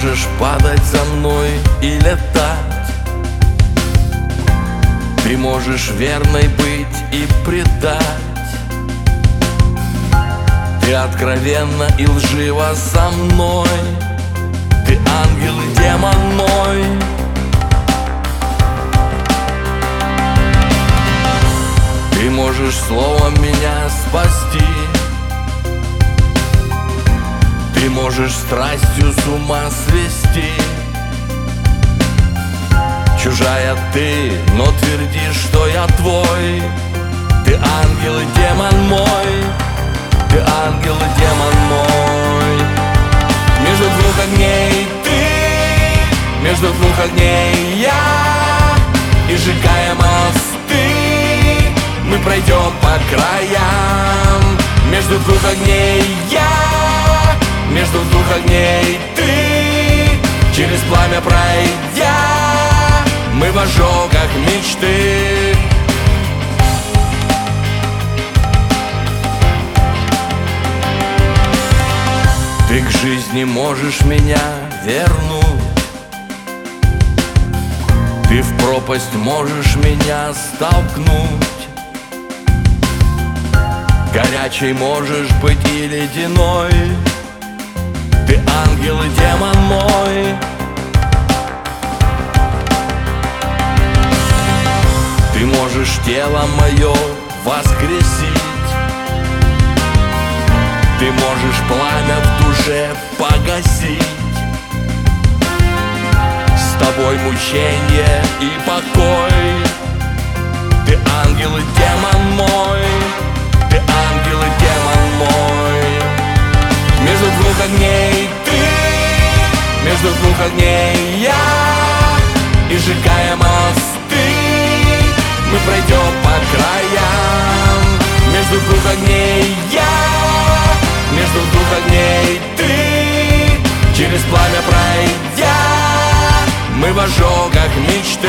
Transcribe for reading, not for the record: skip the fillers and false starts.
можешь падать за мной и летать. Ты можешь верной быть и предать. Ты откровенно и лживо со мной. Ты ангел и демон мой. Ты можешь словом меня спасти. Ты можешь страстью с ума свести. Чужая ты, но твердишь, что я твой. Ты ангел и демон мой. Ты ангел и демон мой. Между двух огней ты, между двух огней я. И сжигая мосты, мы пройдем по краям. Между двух огней я, между двух огней ты. Через пламя пройдя, мы в ожогах мечты. Ты к жизни можешь меня вернуть. Ты в пропасть можешь меня столкнуть. Горячей можешь быть и ледяной. Ты ангел и демон мой. Ты можешь тело мое воскресить. Ты можешь пламя в душе погасить. С тобой мученье и покой. Ты ангел и демон мой. Ты ангел и демон мой. Между двух огней ты, между двух огней я. И сжигая мосты, мы пройдем по краям. Между двух огней я, между двух огней ты. Через пламя пройдя, мы в ожогах мечты.